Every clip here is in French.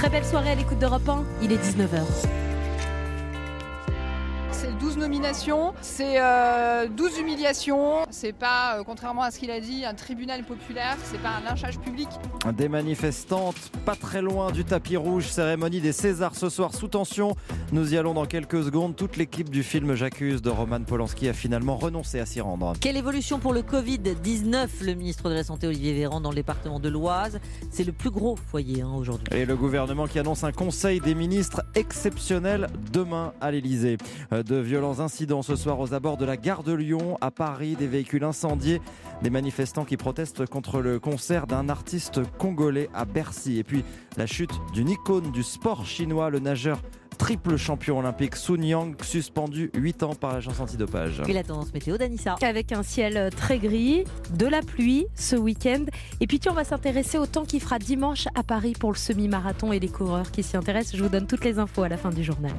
Très belle soirée à l'écoute d'Europe 1, il est 19h. C'est 12 nominations, c'est 12 humiliations. C'est pas, contrairement à ce qu'il a dit, un tribunal populaire, c'est pas un lynchage public. Des manifestantes pas très loin du tapis rouge, cérémonie des Césars ce soir sous tension. Nous y allons dans quelques secondes. Toute l'équipe du film J'accuse de Roman Polanski a finalement renoncé à s'y rendre. Quelle évolution pour le Covid-19 ? Le ministre de la Santé Olivier Véran dans le département de l'Oise. C'est le plus gros foyer aujourd'hui. Et le gouvernement qui annonce un conseil des ministres exceptionnel demain à l'Elysée. De violents incidents ce soir aux abords de la gare de Lyon, à Paris, des véhicules incendiés, des manifestants qui protestent contre le concert d'un artiste congolais à Bercy. Et puis la chute d'une icône du sport chinois, le nageur triple champion olympique Sun Yang, suspendu 8 ans par l'agence antidopage. Et la tendance météo d'Anissa. Avec un ciel très gris, de la pluie ce week-end. Et puis on va s'intéresser au temps qu'il fera dimanche à Paris pour le semi-marathon et les coureurs qui s'y intéressent. Je vous donne toutes les infos à la fin du journal.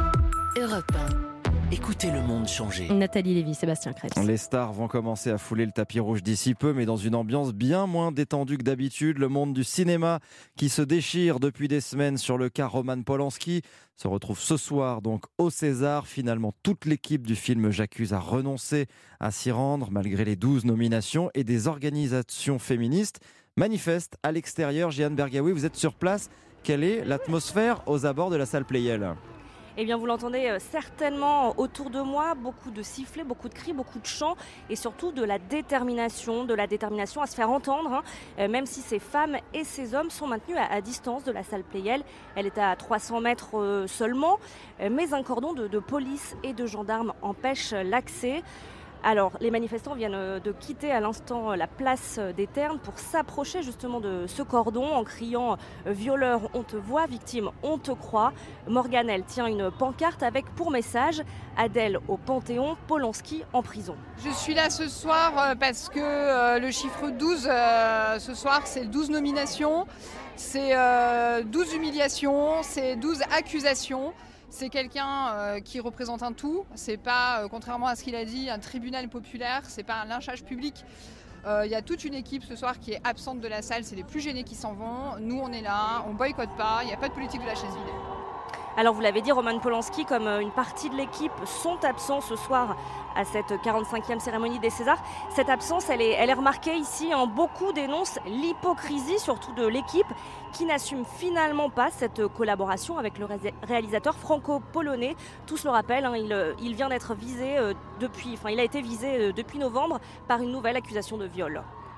Europe 1. Écoutez le monde changer. Nathalie Lévy, Sébastien Krebs. Les stars vont commencer à fouler le tapis rouge d'ici peu, mais dans une ambiance bien moins détendue que d'habitude. Le monde du cinéma qui se déchire depuis des semaines sur le cas Roman Polanski se retrouve ce soir donc au César. Finalement, toute l'équipe du film J'accuse a renoncé à s'y rendre malgré les 12 nominations, et des organisations féministes manifestent à l'extérieur. Jeanne Bergaoui, vous êtes sur place. Quelle est l'atmosphère aux abords de la salle Pleyel ? Eh bien, vous l'entendez certainement autour de moi, beaucoup de sifflets, beaucoup de cris, beaucoup de chants et surtout de la détermination à se faire entendre, même si ces femmes et ces hommes sont maintenus à distance de la salle Pleyel. Elle est à 300 mètres seulement, mais un cordon de police et de gendarmes empêche l'accès. Alors, les manifestants viennent de quitter à l'instant la place des Ternes pour s'approcher justement de ce cordon en criant « Violeur, on te voit, victime, on te croit ». Morgane, elle tient une pancarte avec pour message « Adèle au Panthéon, Polanski en prison ». Je suis là ce soir parce que le chiffre 12, ce soir, c'est 12 nominations, c'est 12 humiliations, c'est 12 accusations. C'est quelqu'un qui représente un tout. C'est pas, contrairement à ce qu'il a dit, un tribunal populaire. C'est pas un lynchage public. Il y a toute une équipe ce soir qui est absente de la salle. C'est les plus gênés qui s'en vont. Nous, on est là. On boycotte pas. Il n'y a pas de politique de la chaise vide. Alors vous l'avez dit, Roman Polanski, comme une partie de l'équipe, sont absents ce soir à cette 45e cérémonie des Césars. Cette absence, elle est remarquée ici. Beaucoup dénoncent l'hypocrisie, surtout de l'équipe, qui n'assume finalement pas cette collaboration avec le réalisateur franco-polonais. Tous le rappellent, il vient d'être visé il a été visé depuis novembre par une nouvelle accusation de viol.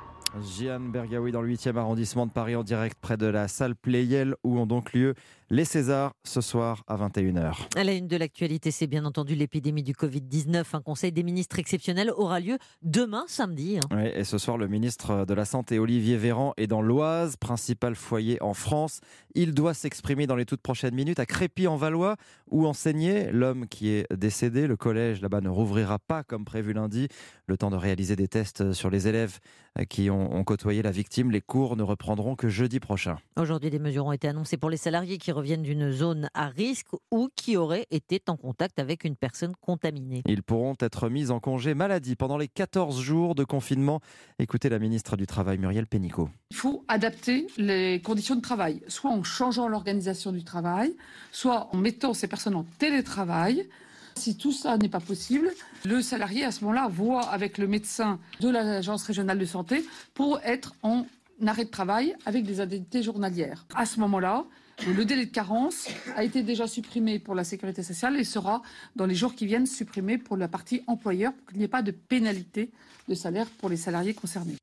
Jeanne Bergaoui dans le 8e arrondissement de Paris, en direct près de la salle Pleyel où ont donc lieu les Césars ce soir à 21h. À la une de l'actualité, c'est bien entendu l'épidémie du Covid-19. Un conseil des ministres exceptionnel aura lieu demain samedi. Oui, et ce soir, le ministre de la Santé Olivier Véran est dans l'Oise, principal foyer en France. Il doit s'exprimer dans les toutes prochaines minutes à Crépy-en-Valois où enseignait l'homme qui est décédé. Le collège là-bas ne rouvrira pas comme prévu lundi. Le temps de réaliser des tests sur les élèves qui ont côtoyé la victime. Les cours ne reprendront que jeudi prochain. Aujourd'hui, des mesures ont été annoncées pour les salariés qui reviennent d'une zone à risque ou qui auraient été en contact avec une personne contaminée. Ils pourront être mis en congé maladie pendant les 14 jours de confinement. Écoutez la ministre du Travail, Muriel Pénicaud. Il faut adapter les conditions de travail, soit en changeant l'organisation du travail, soit en mettant ces personnes en télétravail. Si tout ça n'est pas possible, le salarié à ce moment-là voit avec le médecin de l'agence régionale de santé pour être en arrêt de travail avec des indemnités journalières. À ce moment-là, le délai de carence a été déjà supprimé pour la sécurité sociale et sera dans les jours qui viennent supprimé pour la partie employeur pour qu'il n'y ait pas de pénalité de salaire pour les salariés concernés.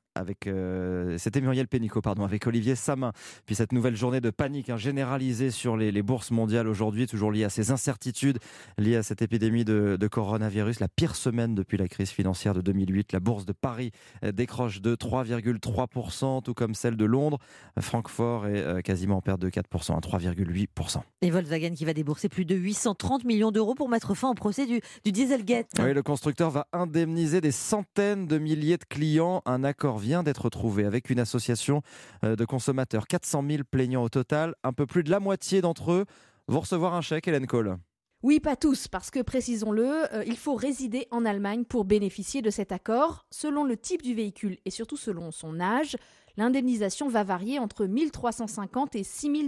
C'était Muriel Pénicaud, avec Olivier Samin. Puis cette nouvelle journée de panique généralisée sur les bourses mondiales aujourd'hui, toujours liée à ces incertitudes, liées à cette épidémie de coronavirus. La pire semaine depuis la crise financière de 2008. La bourse de Paris décroche de 3,3%, tout comme celle de Londres. Francfort est quasiment en perte de 4%, à 3,8%. Et Volkswagen qui va débourser plus de 830 millions d'euros pour mettre fin au procès du Dieselgate. Oui, le constructeur va indemniser des centaines de milliers de clients. Un accord vient d'être trouvé avec une association de consommateurs. 400 000 plaignants au total. Un peu plus de la moitié d'entre eux vont recevoir un chèque, Hélène Cole. Oui, pas tous, parce que, précisons-le, il faut résider en Allemagne pour bénéficier de cet accord. Selon le type du véhicule et surtout selon son âge, L'indemnisation va varier entre 1 350 et 6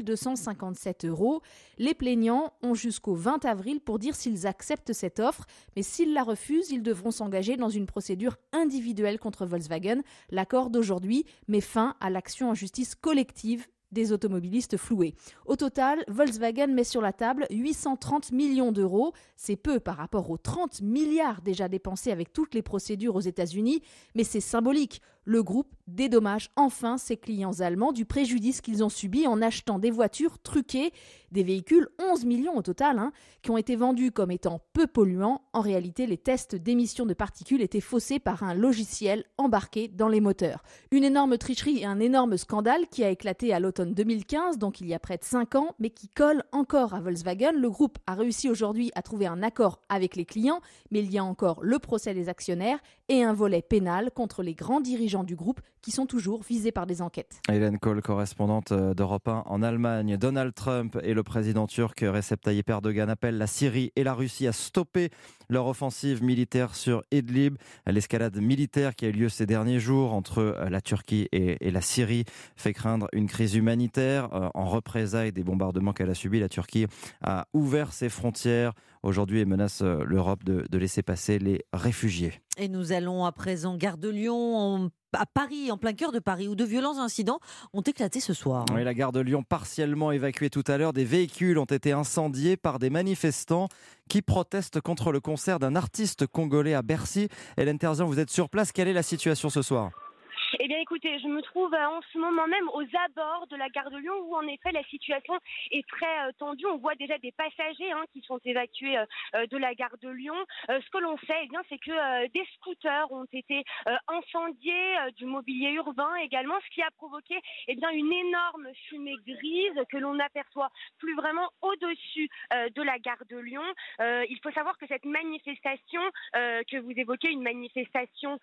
257 €. Les plaignants ont jusqu'au 20 avril pour dire s'ils acceptent cette offre, mais s'ils la refusent, ils devront s'engager dans une procédure individuelle contre Volkswagen. L'accord d'aujourd'hui met fin à l'action en justice collective des automobilistes floués. Au total, Volkswagen met sur la table 830 millions d'euros. C'est peu par rapport aux 30 milliards déjà dépensés avec toutes les procédures aux États-Unis, mais c'est symbolique. Le groupe dédommage enfin ses clients allemands du préjudice qu'ils ont subi en achetant des voitures truquées, des véhicules, 11 millions au total, qui ont été vendus comme étant peu polluants. En réalité, les tests d'émissions de particules étaient faussés par un logiciel embarqué dans les moteurs. Une énorme tricherie et un énorme scandale qui a éclaté à l'automne 2015, donc il y a près de 5 ans, mais qui colle encore à Volkswagen. Le groupe a réussi aujourd'hui à trouver un accord avec les clients, mais il y a encore le procès des actionnaires et un volet pénal contre les grands dirigeants du groupe qui sont toujours visés par des enquêtes. Hélène Kohl, correspondante d'Europe 1 en Allemagne. Donald Trump et le président turc Recep Tayyip Erdogan appellent la Syrie et la Russie à stopper leur offensive militaire sur Idlib. L'escalade militaire qui a eu lieu ces derniers jours entre la Turquie et la Syrie fait craindre une crise humanitaire. En représailles des bombardements qu'elle a subis, la Turquie a ouvert ses frontières aujourd'hui et menace l'Europe de laisser passer les réfugiés. Et nous allons à présent gare de Lyon, à Paris, en plein cœur de Paris, où de violents incidents ont éclaté ce soir. Oui, la gare de Lyon partiellement évacuée tout à l'heure. Des véhicules ont été incendiés par des manifestants qui protestent contre le concert d'un artiste congolais à Bercy. Hélène Terzian, vous êtes sur place. Quelle est la situation ce soir ? Eh bien écoutez, je me trouve en ce moment même aux abords de la gare de Lyon où en effet la situation est très tendue. On voit déjà des passagers qui sont évacués de la gare de Lyon. Ce que l'on sait, c'est que des scooters ont été incendiés, du mobilier urbain également, ce qui a provoqué une énorme fumée grise que l'on n'aperçoit plus vraiment au-dessus de la gare de Lyon. Il faut savoir que cette manifestation que vous évoquez, une manifestation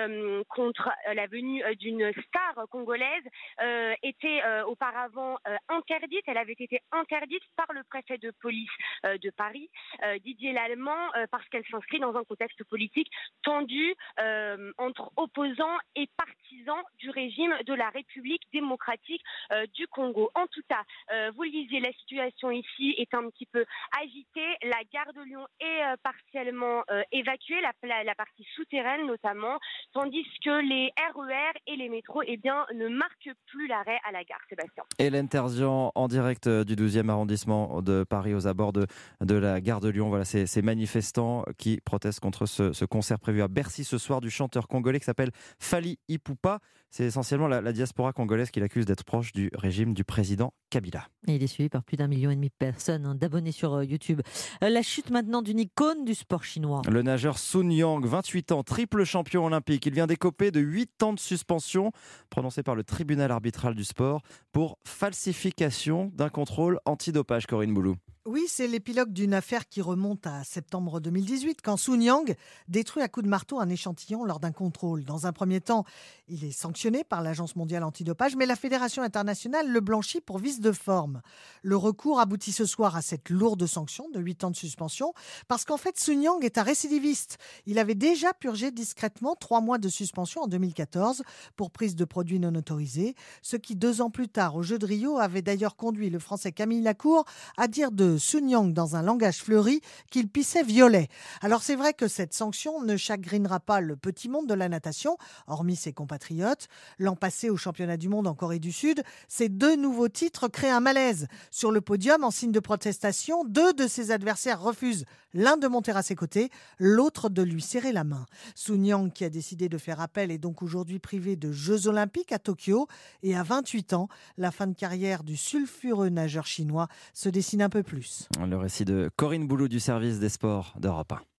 contre la venue d'une star congolaise, était auparavant interdite. Elle avait été interdite par le préfet de police de Paris, Didier Lallemand, parce qu'elle s'inscrit dans un contexte politique tendu entre opposants et partisans du régime de la République démocratique du Congo. En tout cas, vous le disiez, la situation ici est un petit peu agitée. La gare de Lyon est partiellement évacuée, la partie souterraine notamment, tandis que les RER et les métros ne marquent plus l'arrêt à la gare. Sébastien. Hélène Terzian en direct du 12e arrondissement de Paris aux abords de la gare de Lyon. Voilà, ces manifestants qui protestent contre ce concert prévu à Bercy ce soir du chanteur congolais qui s'appelle Fally Ipupa. C'est essentiellement la diaspora congolaise qui l'accuse d'être proche du régime du président Kabila. Et il est suivi par plus d'1,5 million de personnes, d'abonnés sur YouTube. La chute maintenant d'une icône du sport chinois. Le nageur Sun Yang, 28 ans, triple champion olympique. Il vient d'écoper de 8 ans de suspension prononcée par le tribunal arbitral du sport pour falsification d'un contrôle antidopage. Corinne Boulou. Oui, c'est l'épilogue d'une affaire qui remonte à septembre 2018, quand Sun Yang détruit à coups de marteau un échantillon lors d'un contrôle. Dans un premier temps, il est sanctionné par l'Agence mondiale antidopage, mais la Fédération internationale le blanchit pour vice de forme. Le recours aboutit ce soir à cette lourde sanction de 8 ans de suspension, parce qu'en fait, Sun Yang est un récidiviste. Il avait déjà purgé discrètement 3 mois de suspension en 2014 pour prise de produits non autorisés, ce qui 2 ans plus tard, au Jeux de Rio, avait d'ailleurs conduit le Français Camille Lacour à dire de Sun Yang dans un langage fleuri qu'il pissait violet. Alors c'est vrai que cette sanction ne chagrinera pas le petit monde de la natation, hormis ses compatriotes. L'an passé, au championnat du monde en Corée du Sud, ces 2 nouveaux titres créent un malaise. Sur le podium, en signe de protestation, 2 de ses adversaires refusent, l'un de monter à ses côtés, l'autre de lui serrer la main. Sun Yang, qui a décidé de faire appel, est donc aujourd'hui privé de Jeux Olympiques à Tokyo. Et à 28 ans, la fin de carrière du sulfureux nageur chinois se dessine un peu plus. Le récit de Corinne Boulou du service des sports d'Europe 1.